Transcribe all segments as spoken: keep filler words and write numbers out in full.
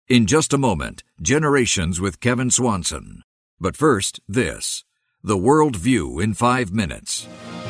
In just a moment, Generations with Kevin Swanson. But first, this. The World View in five minutes.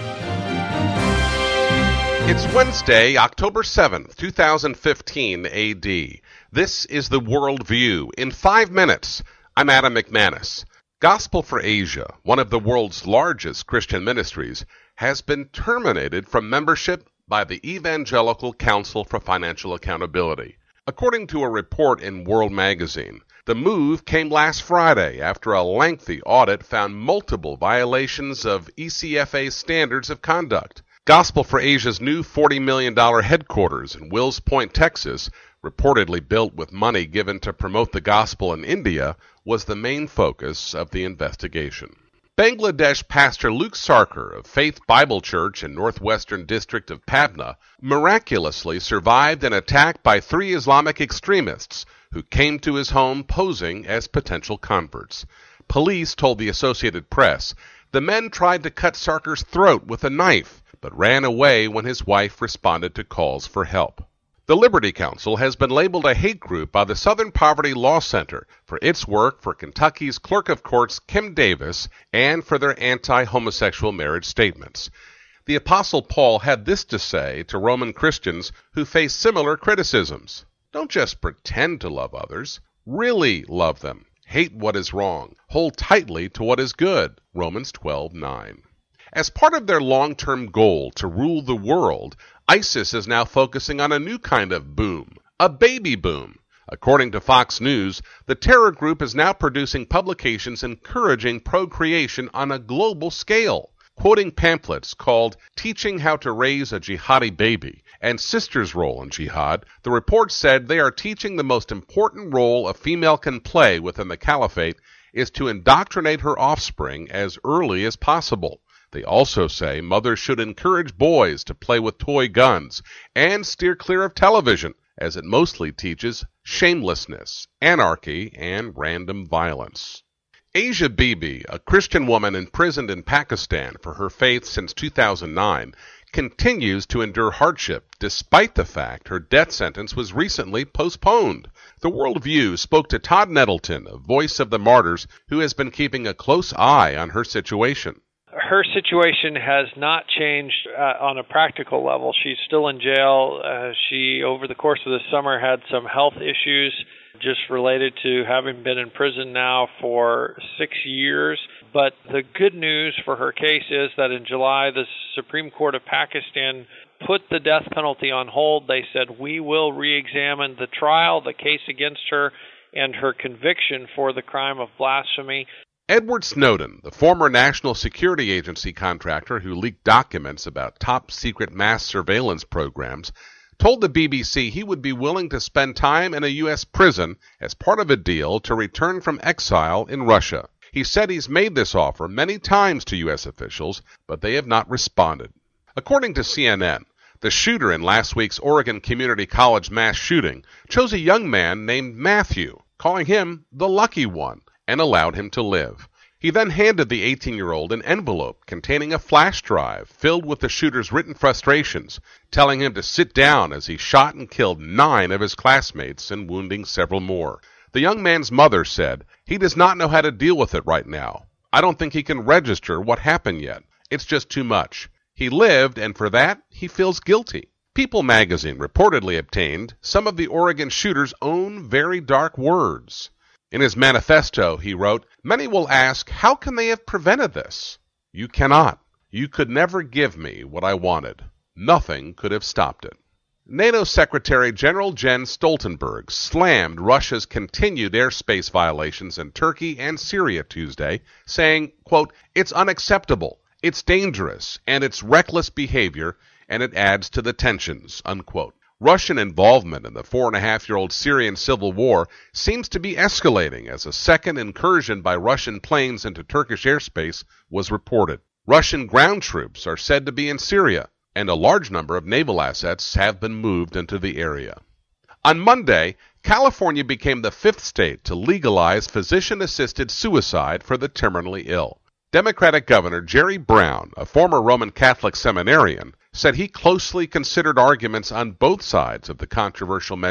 It's Wednesday, October seventh, two thousand fifteen A D. This is The World View in five minutes. I'm Adam McManus. Gospel for Asia, one of the world's largest Christian ministries, has been terminated from membership by the Evangelical Council for Financial Accountability. According to a report in World Magazine, the move came last Friday after a lengthy audit found multiple violations of E C F A's standards of conduct. Gospel for Asia's new forty million dollars headquarters in Wills Point, Texas, reportedly built with money given to promote the gospel in India, was the main focus of the investigation. Bangladesh pastor Luke Sarkar of Faith Bible Church in northwestern district of Pabna miraculously survived an attack by three Islamic extremists who came to his home posing as potential converts. Police told the Associated Press the men tried to cut Sarkar's throat with a knife, but ran away when his wife responded to calls for help. The Liberty Council has been labeled a hate group by the Southern Poverty Law Center for its work for Kentucky's Clerk of Courts Kim Davis and for their anti-homosexual marriage statements. The Apostle Paul had this to say to Roman Christians who face similar criticisms. Don't just pretend to love others. Really love them. Hate what is wrong. Hold tightly to what is good. Romans twelve nine. As part of their long-term goal to rule the world, ISIS is now focusing on a new kind of boom, a baby boom. According to Fox News, the terror group is now producing publications encouraging procreation on a global scale. Quoting pamphlets called Teaching How to Raise a Jihadi Baby and Sister's Role in Jihad, the report said they are teaching the most important role a female can play within the caliphate is to indoctrinate her offspring as early as possible. They also say mothers should encourage boys to play with toy guns and steer clear of television, as it mostly teaches shamelessness, anarchy, and random violence. Asia Bibi, a Christian woman imprisoned in Pakistan for her faith since two thousand nine, continues to endure hardship despite the fact her death sentence was recently postponed. The World View spoke to Todd Nettleton, a voice of the martyrs, who has been keeping a close eye on her situation. Her situation has not changed uh, on a practical level. She's still in jail. Uh, she, over the course of the summer, had some health issues just related to having been in prison now for six years. But the good news for her case is that in July, the Supreme Court of Pakistan put the death penalty on hold. They said, we will re-examine the trial, the case against her, and her conviction for the crime of blasphemy. Edward Snowden, the former National Security Agency contractor who leaked documents about top-secret mass surveillance programs, told the B B C he would be willing to spend time in a U S prison as part of a deal to return from exile in Russia. He said he's made this offer many times to U S officials, but they have not responded. According to C N N, the shooter in last week's Oregon Community College mass shooting chose a young man named Matthew, calling him the lucky one, and allowed him to live. He then handed the eighteen-year-old an envelope containing a flash drive filled with the shooter's written frustrations, telling him to sit down as he shot and killed nine of his classmates and wounding several more. The young man's mother said, he does not know how to deal with it right now. I don't think he can register what happened yet. It's just too much. He lived, and for that, he feels guilty. People magazine reportedly obtained some of the Oregon shooter's own very dark words. In his manifesto, he wrote, many will ask, how can they have prevented this? You cannot. You could never give me what I wanted. Nothing could have stopped it. NATO Secretary General Jens Stoltenberg slammed Russia's continued airspace violations in Turkey and Syria Tuesday, saying, quote, it's unacceptable, it's dangerous, and it's reckless behavior, and it adds to the tensions, unquote. Russian involvement in the four-and-a-half-year-old Syrian civil war seems to be escalating as a second incursion by Russian planes into Turkish airspace was reported. Russian ground troops are said to be in Syria, and a large number of naval assets have been moved into the area. On Monday, California became the fifth state to legalize physician-assisted suicide for the terminally ill. Democratic Governor Jerry Brown, a former Roman Catholic seminarian, said he closely considered arguments on both sides of the controversial measure,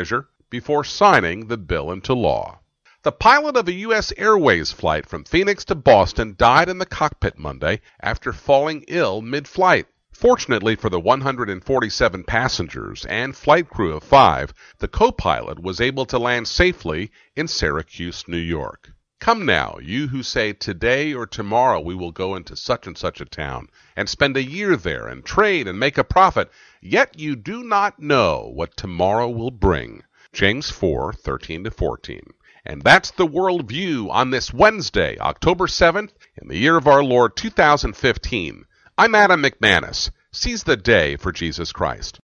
before signing the bill into law. The pilot of a U S Airways flight from Phoenix to Boston died in the cockpit Monday after falling ill mid-flight. Fortunately for the one hundred forty-seven passengers and flight crew of five, the co-pilot was able to land safely in Syracuse, New York. Come now, you who say today or tomorrow we will go into such and such a town and spend a year there and trade and make a profit, yet you do not know what tomorrow will bring. James four, thirteen to fourteen. And that's the World View on this Wednesday, October seventh, in the year of our Lord two thousand fifteen. I'm Adam McManus. Seize the day for Jesus Christ.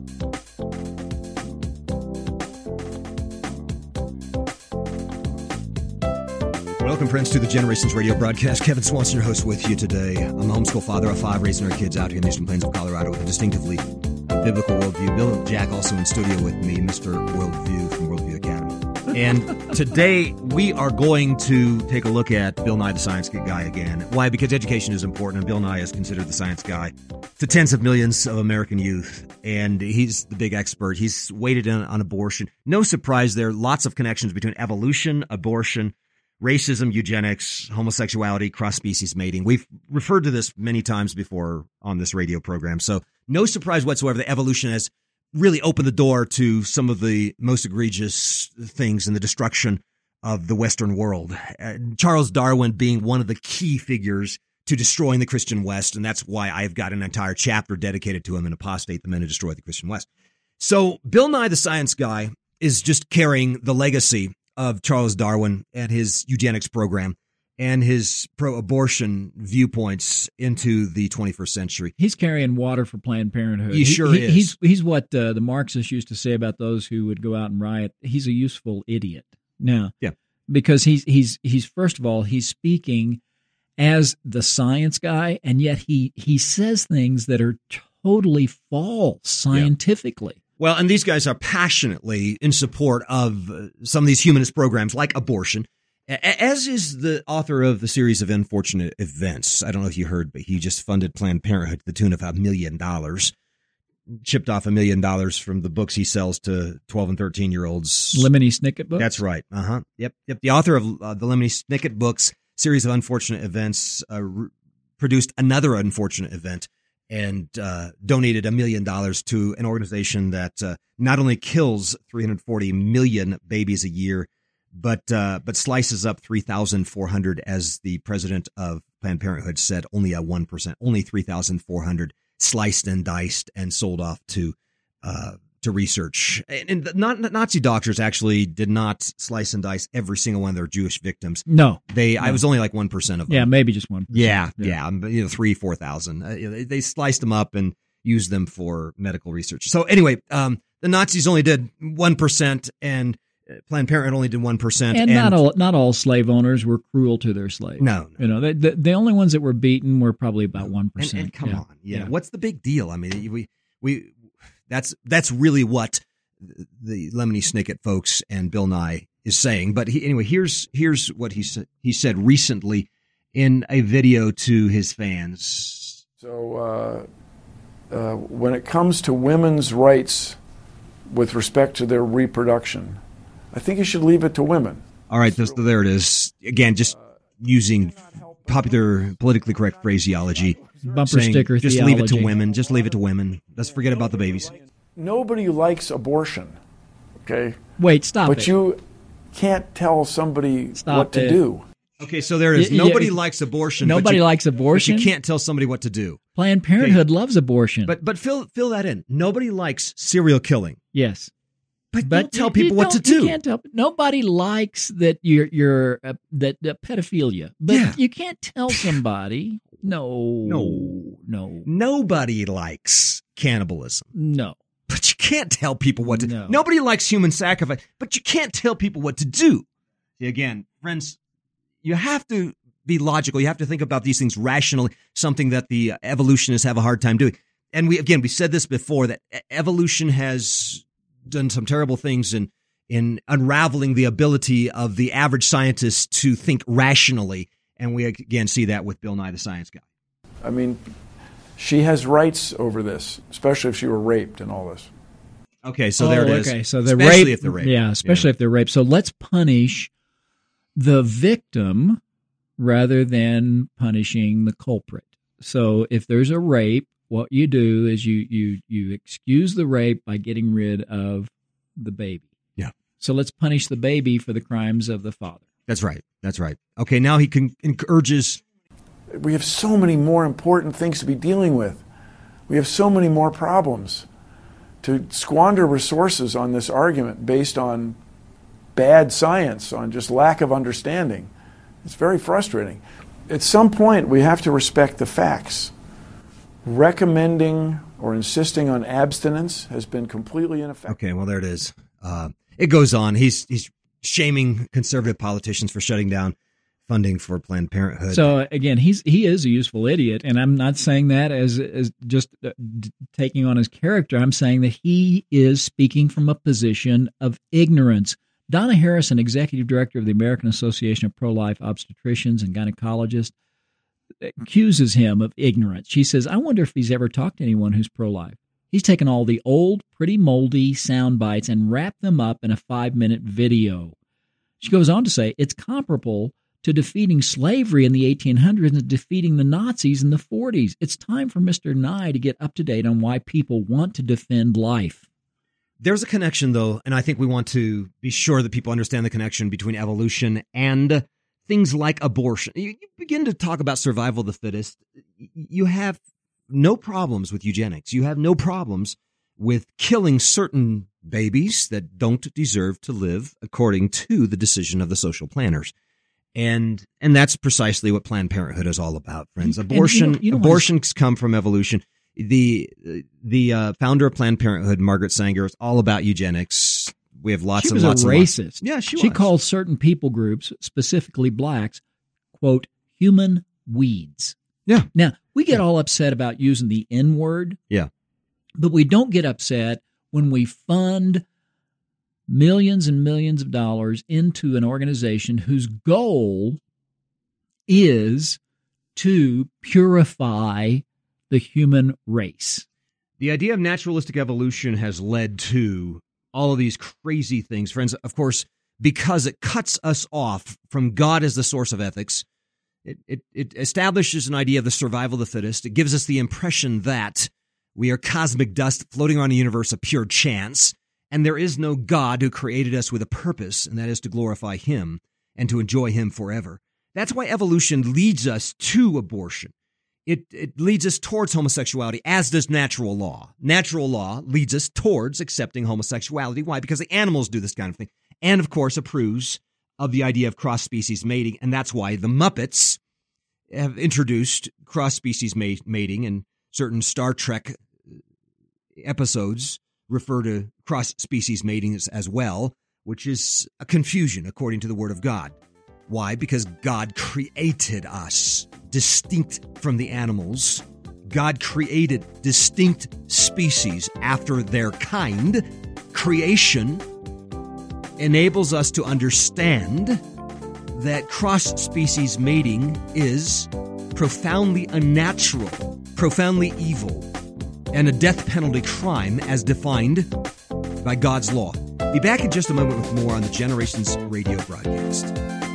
Welcome, friends, to the Generations Radio broadcast. Kevin Swanson, your host, with you today. I'm a homeschool father of five, raising our kids out here in the Eastern Plains of Colorado with a distinctively biblical worldview. Bill and Jack also in studio with me, Mister Worldview from Worldview Academy. And today we are going to take a look at Bill Nye the Science Guy again. Why? Because education is important, and Bill Nye is considered the science guy to tens of millions of American youth. And he's the big expert. He's weighted in on abortion. No surprise there. Lots of connections between evolution, abortion, racism, eugenics, homosexuality, cross-species mating. We've referred to this many times before on this radio program. So no surprise whatsoever that evolution has really opened the door to some of the most egregious things in the destruction of the Western world. Uh, Charles Darwin being one of the key figures to destroying the Christian West, and that's why I've got an entire chapter dedicated to him in Apostate, the Men Who Destroyed the Christian West. So Bill Nye the Science Guy is just carrying the legacy of Charles Darwin and his eugenics program and his pro-abortion viewpoints into the twenty-first century. He's carrying water for Planned Parenthood. He sure he, is. He's, he's what uh, the Marxists used to say about those who would go out and riot. He's a useful idiot. Now, yeah. because he's, he's, he's first of all, he's speaking as the science guy, and yet he, he says things that are totally false scientifically. Yeah. Well, and these guys are passionately in support of uh, some of these humanist programs like abortion, as is the author of the series of Unfortunate Events. I don't know if you heard, but he just funded Planned Parenthood to the tune of a million dollars, chipped off a million dollars from the books he sells to twelve and thirteen-year-olds. Lemony Snicket books? That's right. Uh-huh. Yep. Yep. The author of uh, the Lemony Snicket books, series of Unfortunate Events, uh, re- produced another unfortunate event and uh, donated a million dollars to an organization that uh, not only kills three hundred forty million babies a year, but uh, but slices up three thousand four hundred, as the president of Planned Parenthood said, only a one percent, only three thousand four hundred sliced and diced and sold off to uh, to research. And, and not, Nazi doctors actually did not slice and dice every single one of their Jewish victims. No. They, no. I was only like one percent of them. Yeah, maybe just one percent. Yeah, yeah, yeah, you know, three, four thousand. Uh, they, they sliced them up and used them for medical research. So anyway, um, the Nazis only did one percent, and Planned Parenthood only did one percent. And, and not all not all slave owners were cruel to their slaves. No. no. You know, the, the, the only ones that were beaten were probably about one percent. And, and come yeah. on. Yeah. yeah. What's the big deal? I mean, we, we, that's, that's really what the Lemony Snicket folks and Bill Nye is saying. But he, anyway, here's, here's what he said, he said recently in a video to his fans. So, uh, uh, when it comes to women's rights with respect to their reproduction, I think you should leave it to women. All right, this, there it is. Again, just using popular, politically correct phraseology. Bumper saying, sticker just theology. leave it to women. Just leave it to women. Let's forget about the babies. Nobody likes abortion, okay? Wait, stop but it. But you can't tell somebody stop what to it. do. Okay, so there it is. Y- Nobody yeah, likes abortion. Nobody but you, likes abortion. But you can't tell somebody what to do. Planned Parenthood okay. loves abortion. But but fill fill that in. Nobody likes serial killing. Yes. But, but don't tell people you what to do. You can't tell. Nobody likes that you're you're uh, that uh, pedophilia. But yeah. you can't tell somebody. No. No. No. Nobody likes cannibalism. No. But you can't tell people what to do. No. Nobody likes human sacrifice. But you can't tell people what to do. Again, friends, you have to be logical. You have to think about these things rationally, something that the evolutionists have a hard time doing. And we again, we said this before, that evolution has done some terrible things in in unraveling the ability of the average scientist to think rationally. And we again see that with Bill Nye the Science Guy. I mean, she has rights over this, especially if she were raped and all this. Okay, so oh, there it is. Okay, so the especially rape, if they're raped. Yeah, especially yeah. if they're raped. So let's punish the victim rather than punishing the culprit. So if there's a rape, what you do is you you you excuse the rape by getting rid of the baby. Yeah. So let's punish the baby for the crimes of the father. That's right. That's right. Okay, now he can encourages. We have so many more important things to be dealing with. We have so many more problems. To squander resources on this argument based on bad science, on just lack of understanding, it's very frustrating. At some point, we have to respect the facts. Recommending or insisting on abstinence has been completely ineffective. Okay, well, there it is. Uh, it goes on. He's he's shaming conservative politicians for shutting down funding for Planned Parenthood. So again, he's he is a useful idiot, and I'm not saying that as as just uh, d- taking on his character. I'm saying that he is speaking from a position of ignorance. Donna Harrison, executive director of the American Association of Pro-Life Obstetricians and Gynecologists, accuses him of ignorance. She says, "I wonder if he's ever talked to anyone who's pro-life. He's taken all the old, pretty moldy sound bites and wrapped them up in a five-minute video." She goes on to say, "It's comparable to defeating slavery in the eighteen hundreds and defeating the Nazis in the forties. It's time for Mister Nye to get up to date on why people want to defend life." There's a connection, though, and I think we want to be sure that people understand the connection between evolution and things like abortion. You, you begin to talk about survival of the fittest. You have no problems with eugenics. You have no problems with killing certain babies that don't deserve to live according to the decision of the social planners. And and that's precisely what Planned Parenthood is all about, friends. Abortion, you don't, you don't abortions come from evolution. The the uh, founder of Planned Parenthood, Margaret Sanger, is all about eugenics. We have lots she and was lots a of racist. Lots. Yeah, she was. She called certain people groups, specifically blacks, quote, human weeds. Yeah. Now, we get Yeah. all upset about using the N word. Yeah. But we don't get upset when we fund millions and millions of dollars into an organization whose goal is to purify the human race. The idea of naturalistic evolution has led to all of these crazy things, friends. Of course, because it cuts us off from God as the source of ethics, it, it, it establishes an idea of the survival of the fittest. It gives us the impression that we are cosmic dust floating around a universe of pure chance, and there is no God who created us with a purpose, and that is to glorify Him and to enjoy Him forever. That's why evolution leads us to abortion. It, it leads us towards homosexuality, as does natural law. Natural law leads us towards accepting homosexuality. Why? Because the animals do this kind of thing. And, of course, approves of the idea of cross-species mating, and that's why the Muppets have introduced cross-species mating, and certain Star Trek episodes refer to cross-species mating as, as well, which is a confusion according to the Word of God. Why? Because God created us distinct from the animals. God created distinct species after their kind. Creation enables us to understand that cross-species mating is profoundly unnatural, profoundly evil, and a death penalty crime as defined by God's law. Be back in just a moment with more on the Generations radio broadcast.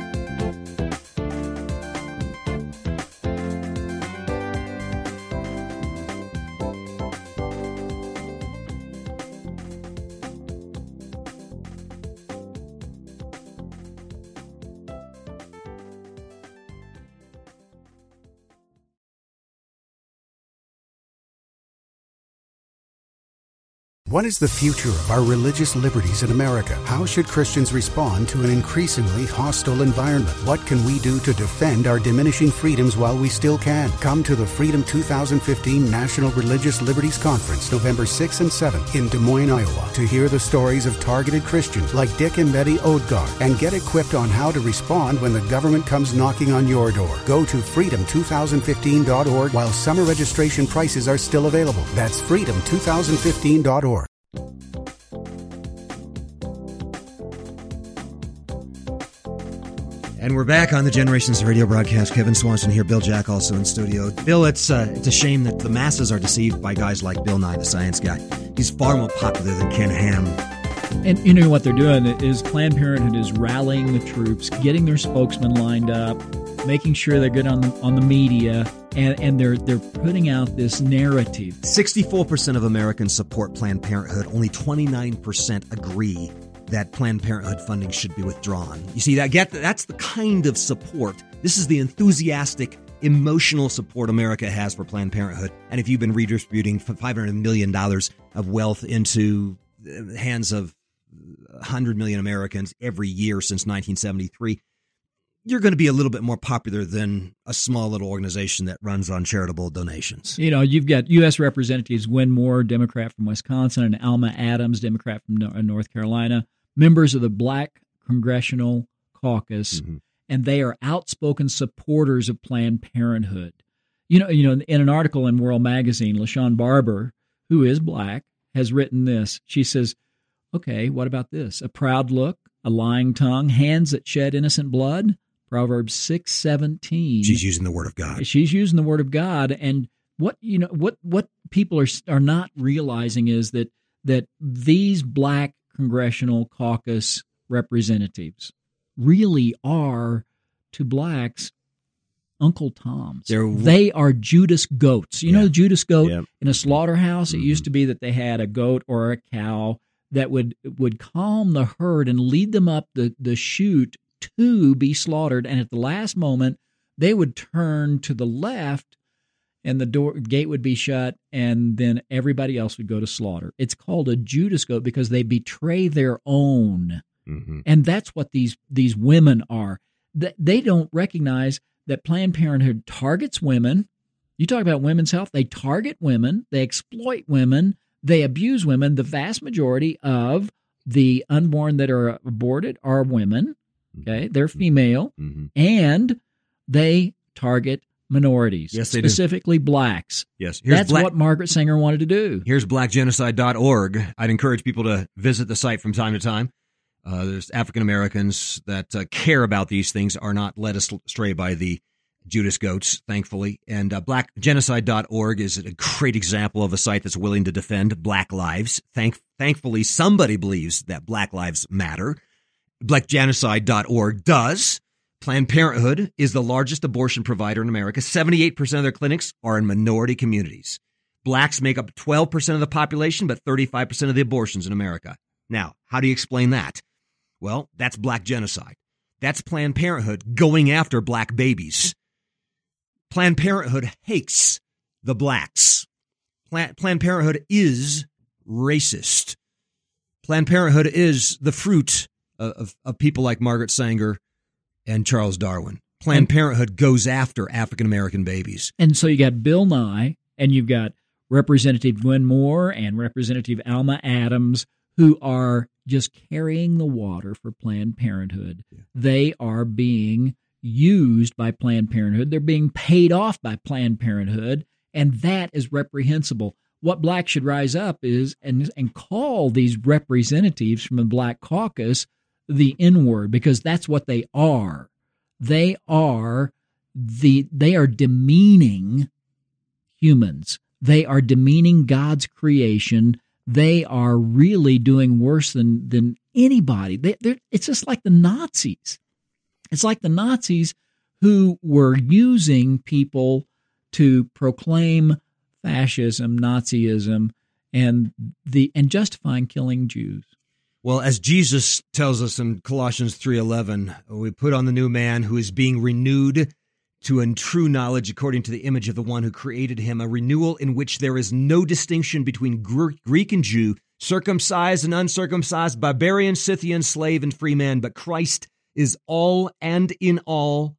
What is the future of our religious liberties in America? How should Christians respond to an increasingly hostile environment? What can we do to defend our diminishing freedoms while we still can? Come to the Freedom twenty fifteen National Religious Liberties Conference, November sixth and seventh in Des Moines, Iowa, to hear the stories of targeted Christians like Dick and Betty Odgaard and get equipped on how to respond when the government comes knocking on your door. Go to freedom twenty fifteen dot org while summer registration prices are still available. That's freedom twenty fifteen dot org. And we're back on the Generations Radio broadcast. Kevin Swanson here, Bill Jack also in studio. Bill, it's uh, it's a shame that the masses are deceived by guys like Bill Nye, the science guy. He's far more popular than Ken Ham. And you know what they're doing is Planned Parenthood is rallying the troops, getting their spokesman lined up, making sure they're good on the, on the media, and, and they're they're putting out this narrative. sixty-four percent of Americans support Planned Parenthood. Only twenty-nine percent agree that Planned Parenthood funding should be withdrawn. You see, that get that's the kind of support. This is the enthusiastic, emotional support America has for Planned Parenthood. And if you've been redistributing five hundred million dollars of wealth into the hands of one hundred million Americans every year since nineteen seventy-three, you're going to be a little bit more popular than a small little organization that runs on charitable donations. You know, you've got U S Representatives Gwen Moore, Democrat from Wisconsin, and Alma Adams, Democrat from North Carolina, members of the Black Congressional Caucus, mm-hmm. and they are outspoken supporters of Planned Parenthood. You know, you know, in an article in World Magazine, LaShawn Barber, who is black, has written this. She says, okay, what about this? A proud look, a lying tongue, hands that shed innocent blood. Proverbs six seventeen. She's using the word of God. She's using the word of God. And what you know, what what people are are not realizing is that that these black Congressional Caucus representatives really are to blacks Uncle Toms. They're, they are Judas goats. You yeah. know the Judas goat yeah. in a slaughterhouse? Mm-hmm. It used to be that they had a goat or a cow that would would calm the herd and lead them up the, the chute to be slaughtered, and at the last moment they would turn to the left and the door gate would be shut, and then everybody else would go to slaughter. It's called a Judas goat because they betray their own. Mm-hmm. And that's what these these women are. They don't recognize that Planned Parenthood targets women. You talk about women's health, they target women, they exploit women, they abuse women. The vast majority of the unborn that are aborted are women. Okay, they're female, mm-hmm. and they target minorities, yes, they specifically do. blacks. Yes, Here's that's black, what Margaret Sanger wanted to do. Here's black genocide dot org. I'd encourage people to visit the site from time to time. Uh, there's African Americans that uh, care about these things, are not led astray by the Judas goats, thankfully. And uh, black genocide dot org is a great example of a site that's willing to defend black lives. Thank, thankfully, somebody believes that black lives matter. black genocide dot org does. Planned Parenthood is the largest abortion provider in America. seventy-eight percent of their clinics are in minority communities. Blacks make up twelve percent of the population, but thirty-five percent of the abortions in America. Now, how do you explain that? Well, that's black genocide. That's Planned Parenthood going after black babies. Planned Parenthood hates the blacks. Planned Parenthood is racist. Planned Parenthood is the fruit Of, of people like Margaret Sanger and Charles Darwin. Planned Parenthood goes after African American babies. And so you got Bill Nye, and you've got Representative Gwen Moore and Representative Alma Adams, who are just carrying the water for Planned Parenthood. Yeah. They are being used by Planned Parenthood. They're being paid off by Planned Parenthood, and that is reprehensible. What blacks should rise up is and and call these representatives from the Black Caucus the N-word, because that's what they are. They are the they are demeaning humans. They are demeaning God's creation. They are really doing worse than than anybody. They, it's just like the Nazis. It's like the Nazis who were using people to proclaim fascism, Nazism, and the and justifying killing Jews. Well, as Jesus tells us in Colossians three eleven, we put on the new man who is being renewed to a true knowledge according to the image of the one who created him, a renewal in which there is no distinction between Greek and Jew, circumcised and uncircumcised, barbarian, Scythian, slave, and free man, but Christ is all and in all.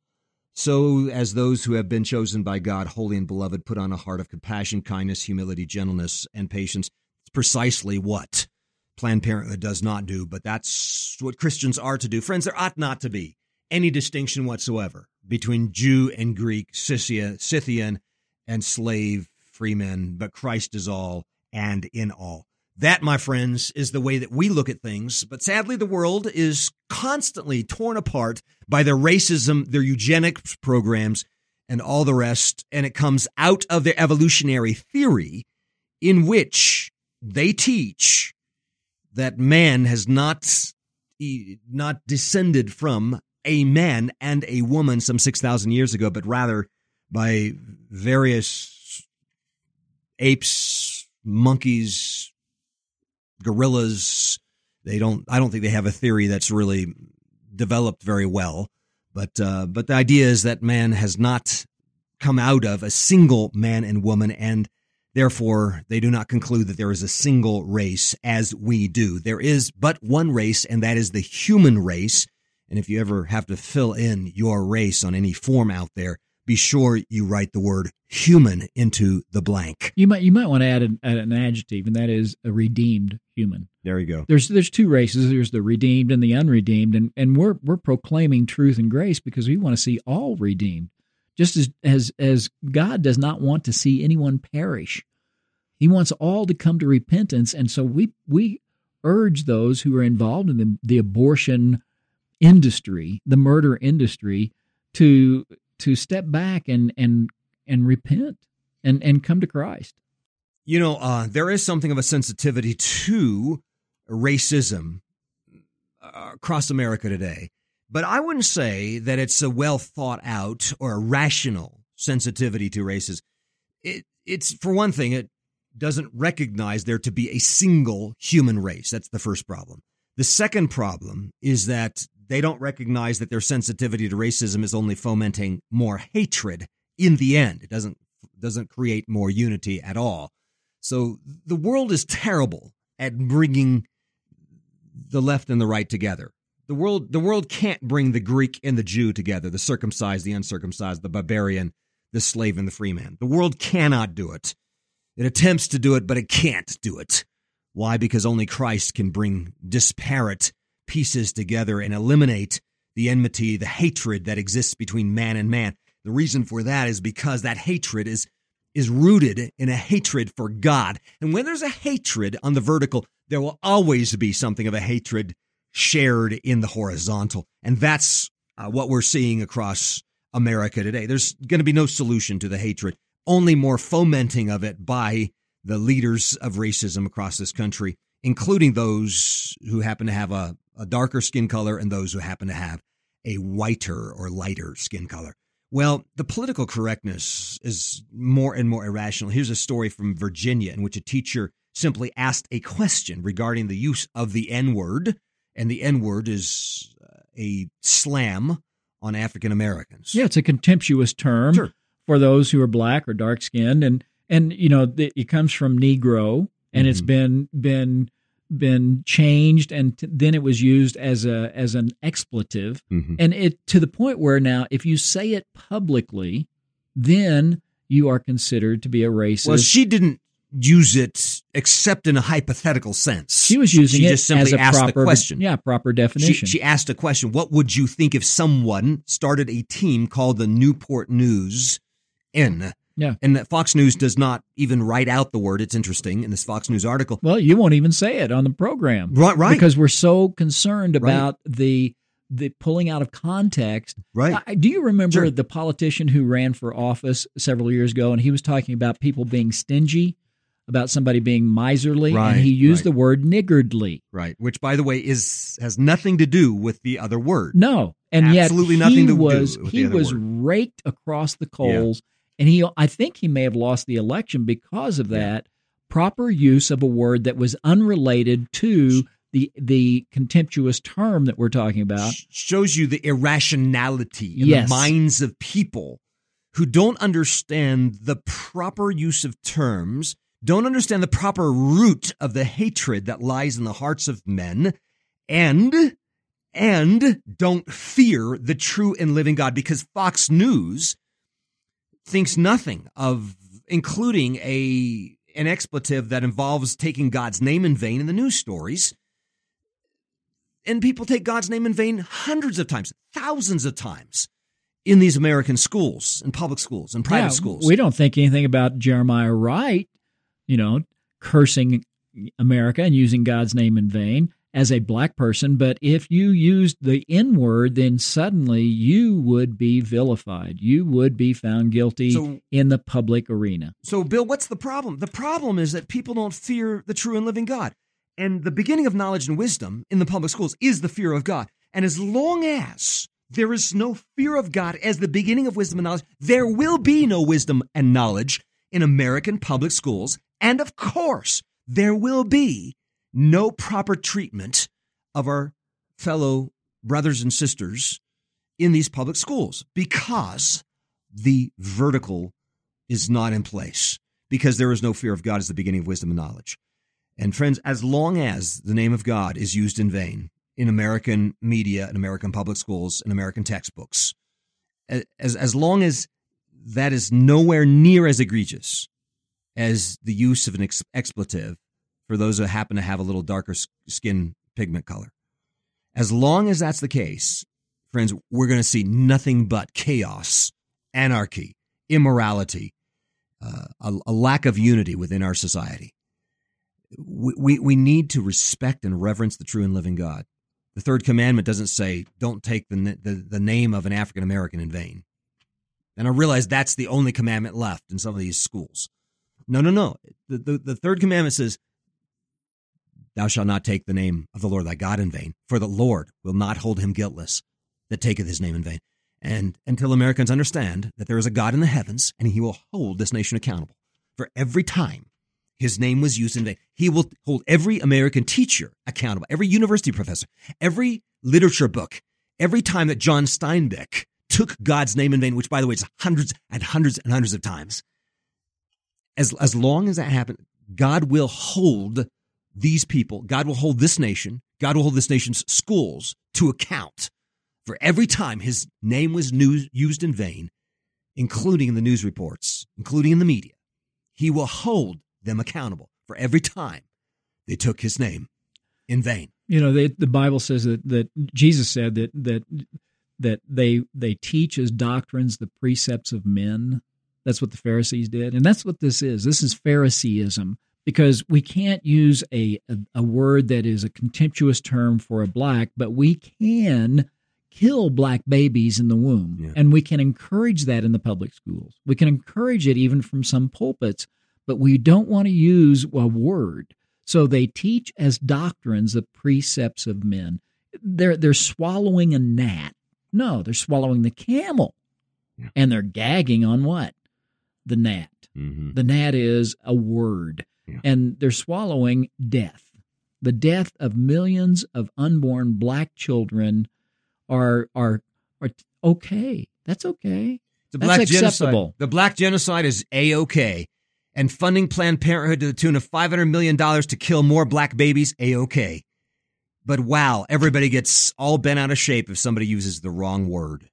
So as those who have been chosen by God, holy and beloved, put on a heart of compassion, kindness, humility, gentleness, and patience. It's precisely what Planned Parenthood does not do, but that's what Christians are to do. Friends, there ought not to be any distinction whatsoever between Jew and Greek, Scythian and slave, free men, but Christ is all and in all. That, my friends, is the way that we look at things. But sadly, the world is constantly torn apart by their racism, their eugenics programs, and all the rest. And it comes out of their evolutionary theory, in which they teach that man has not, not descended from a man and a woman some six thousand years ago, but rather by various apes, monkeys, gorillas. They don't, I don't think they have a theory that's really developed very well. But, uh, but the idea is that man has not come out of a single man and woman, and therefore they do not conclude that there is a single race as we do. There is but one race, and that is the human race. And if you ever have to fill in your race on any form out there, be sure you write the word human into the blank. You might you might want to add an, add an adjective, and that is a redeemed human. There you go. There's there's two races. There's the redeemed and the unredeemed, and, and we're we're proclaiming truth and grace because we want to see all redeemed. Just as as as God does not want to see anyone perish. He wants all to come to repentance, and so we we urge those who are involved in the, the abortion industry, the murder industry, to to step back and and and repent and and come to Christ. You know, uh, there is something of a sensitivity to racism uh, across America today, but I wouldn't say that it's a well thought out or a rational sensitivity to racism. It, it's, for one thing, it doesn't recognize there to be a single human race. That's the first problem. The second problem is that they don't recognize that their sensitivity to racism is only fomenting more hatred in the end. It doesn't doesn't create more unity at all. So the world is terrible at bringing the left and the right together. The world the world can't bring the Greek and the Jew together, the circumcised, the uncircumcised, the barbarian, the slave and the free man. The world cannot do it. It attempts to do it, but it can't do it. Why? Because only Christ can bring disparate pieces together and eliminate the enmity, the hatred that exists between man and man. The reason for that is because that hatred is is rooted in a hatred for God. And when there's a hatred on the vertical, there will always be something of a hatred shared in the horizontal. And that's uh, what we're seeing across America today. There's going to be no solution to the hatred, only more fomenting of it by the leaders of racism across this country, including those who happen to have a, a darker skin color and those who happen to have a whiter or lighter skin color. Well, the political correctness is more and more irrational. Here's a story from Virginia in which a teacher simply asked a question regarding the use of the N-word, and the N-word is a slam on African Americans. Yeah, it's a contemptuous term Sure. for those who are black or dark-skinned, and and you know it comes from Negro, and mm-hmm. it's been been been changed, and t- then it was used as a as an expletive, mm-hmm. and it to the point where now if you say it publicly, then you are considered to be a racist. Well, she didn't use it except in a hypothetical sense. She was using she it just simply as a asked proper, the question. Yeah, proper definition. She, she asked a question. What would you think if someone started a team called the Newport News N? Yeah. And Fox News does not even write out the word. It's interesting in this Fox News article. Well, you won't even say it on the program. Right, right. Because we're so concerned about right. the the pulling out of context. Right. I, do you remember sure. the politician who ran for office several years ago, and he was talking about people being stingy, about somebody being miserly, right, and he used right. the word niggardly. Right, which, by the way, is has nothing to do with the other word. No, and Absolutely yet nothing he to was do with he the other was word. raked across the coals. Yeah. And he, I think he may have lost the election because of that yeah. proper use of a word that was unrelated to the the contemptuous term that we're talking about. Shows you the irrationality in yes. the minds of people who don't understand the proper use of terms, don't understand the proper root of the hatred that lies in the hearts of men, and and don't fear the true and living God, because Fox News thinks nothing of including a an expletive that involves taking God's name in vain in the news stories. And people take God's name in vain hundreds of times, thousands of times in these American schools, in public schools, and private yeah, schools. We don't think anything about Jeremiah Wright, you know, cursing America and using God's name in vain as a black person, but if you used the N-word, then suddenly you would be vilified. You would be found guilty so, in the public arena. So, Bill, what's the problem? The problem is that people don't fear the true and living God. And the beginning of knowledge and wisdom in the public schools is the fear of God. And as long as there is no fear of God as the beginning of wisdom and knowledge, there will be no wisdom and knowledge in American public schools. And of course, there will be no proper treatment of our fellow brothers and sisters in these public schools because the vertical is not in place, because there is no fear of God as the beginning of wisdom and knowledge. And friends, as long as the name of God is used in vain in American media, in American public schools, in American textbooks, as, as long as that is nowhere near as egregious as the use of an ex- expletive for those who happen to have a little darker skin pigment color. As long as that's the case, friends, we're going to see nothing but chaos, anarchy, immorality, uh, a, a lack of unity within our society. We, we, we need to respect and reverence the true and living God. The third commandment doesn't say, don't take the, the, the name of an African-American in vain. And I realize that's the only commandment left in some of these schools. No, no, no. The, the, the third commandment says, thou shalt not take the name of the Lord thy God in vain, for the Lord will not hold him guiltless that taketh his name in vain. And until Americans understand that there is a God in the heavens, and he will hold this nation accountable for every time his name was used in vain. He will hold every American teacher accountable, every university professor, every literature book, every time that John Steinbeck took God's name in vain, which, by the way, is hundreds and hundreds and hundreds of times. As, as long as that happens, God will hold these people, God will hold this nation, God will hold this nation's schools to account for every time his name was news, used in vain, including in the news reports, including in the media. He will hold them accountable for every time they took his name in vain. You know, they, the Bible says that, that Jesus said that that that they they teach as doctrines the precepts of men. That's what the Pharisees did, and that's what this is. This is Phariseeism. Because we can't use a, a, a word that is a contemptuous term for a black, but we can kill black babies in the womb. Yeah. And we can encourage that in the public schools. We can encourage it even from some pulpits, but we don't want to use a word. So they teach as doctrines the precepts of men. They're, they're swallowing a gnat. No, they're swallowing the camel. Yeah. And they're gagging on what? The gnat. Mm-hmm. The gnat is a word. Yeah. And they're swallowing death. The death of millions of unborn black children are are are okay. That's okay. The That's black acceptable. Genocide. The black genocide is A-okay. And funding Planned Parenthood to the tune of five hundred million dollars to kill more black babies, A-okay. But wow, everybody gets all bent out of shape if somebody uses the wrong word.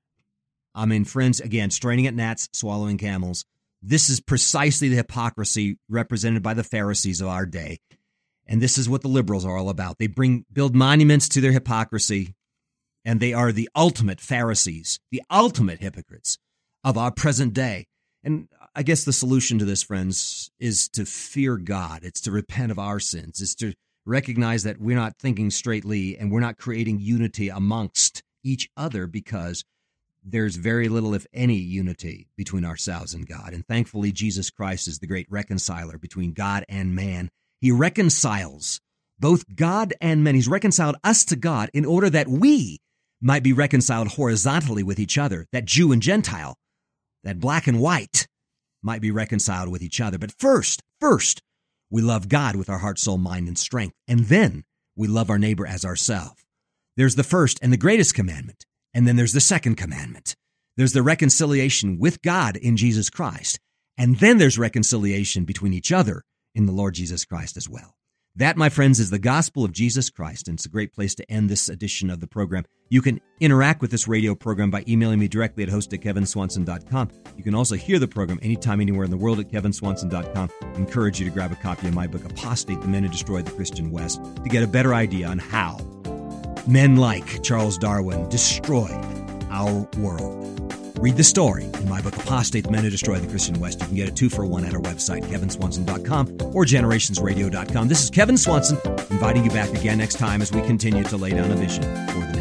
I mean, friends, again, straining at gnats, swallowing camels. This is precisely the hypocrisy represented by the Pharisees of our day. And this is what the liberals are all about. They bring build monuments to their hypocrisy, and they are the ultimate Pharisees, the ultimate hypocrites of our present day. And I guess the solution to this, friends, is to fear God. It's to repent of our sins. It's to recognize that we're not thinking straightly and we're not creating unity amongst each other because there's very little, if any, unity between ourselves and God. And thankfully, Jesus Christ is the great reconciler between God and man. He reconciles both God and man. He's reconciled us to God in order that we might be reconciled horizontally with each other, that Jew and Gentile, that black and white might be reconciled with each other. But first, first, we love God with our heart, soul, mind, and strength. And then we love our neighbor as ourselves. There's the first and the greatest commandment. And then there's the second commandment. There's the reconciliation with God in Jesus Christ. And then there's reconciliation between each other in the Lord Jesus Christ as well. That, my friends, is the gospel of Jesus Christ, and it's a great place to end this edition of the program. You can interact with this radio program by emailing me directly at host at kevin swanson dot com. You can also hear the program anytime, anywhere in the world at kevin swanson dot com. I encourage you to grab a copy of my book, Apostate, The Men Who Destroyed the Christian West, to get a better idea on how men like Charles Darwin destroyed our world. Read the story in my book, Apostate, The Men Who Destroyed the Christian West. You can get a two for one at our website, kevin swanson dot com or generations radio dot com. This is Kevin Swanson inviting you back again next time as we continue to lay down a vision for the nation.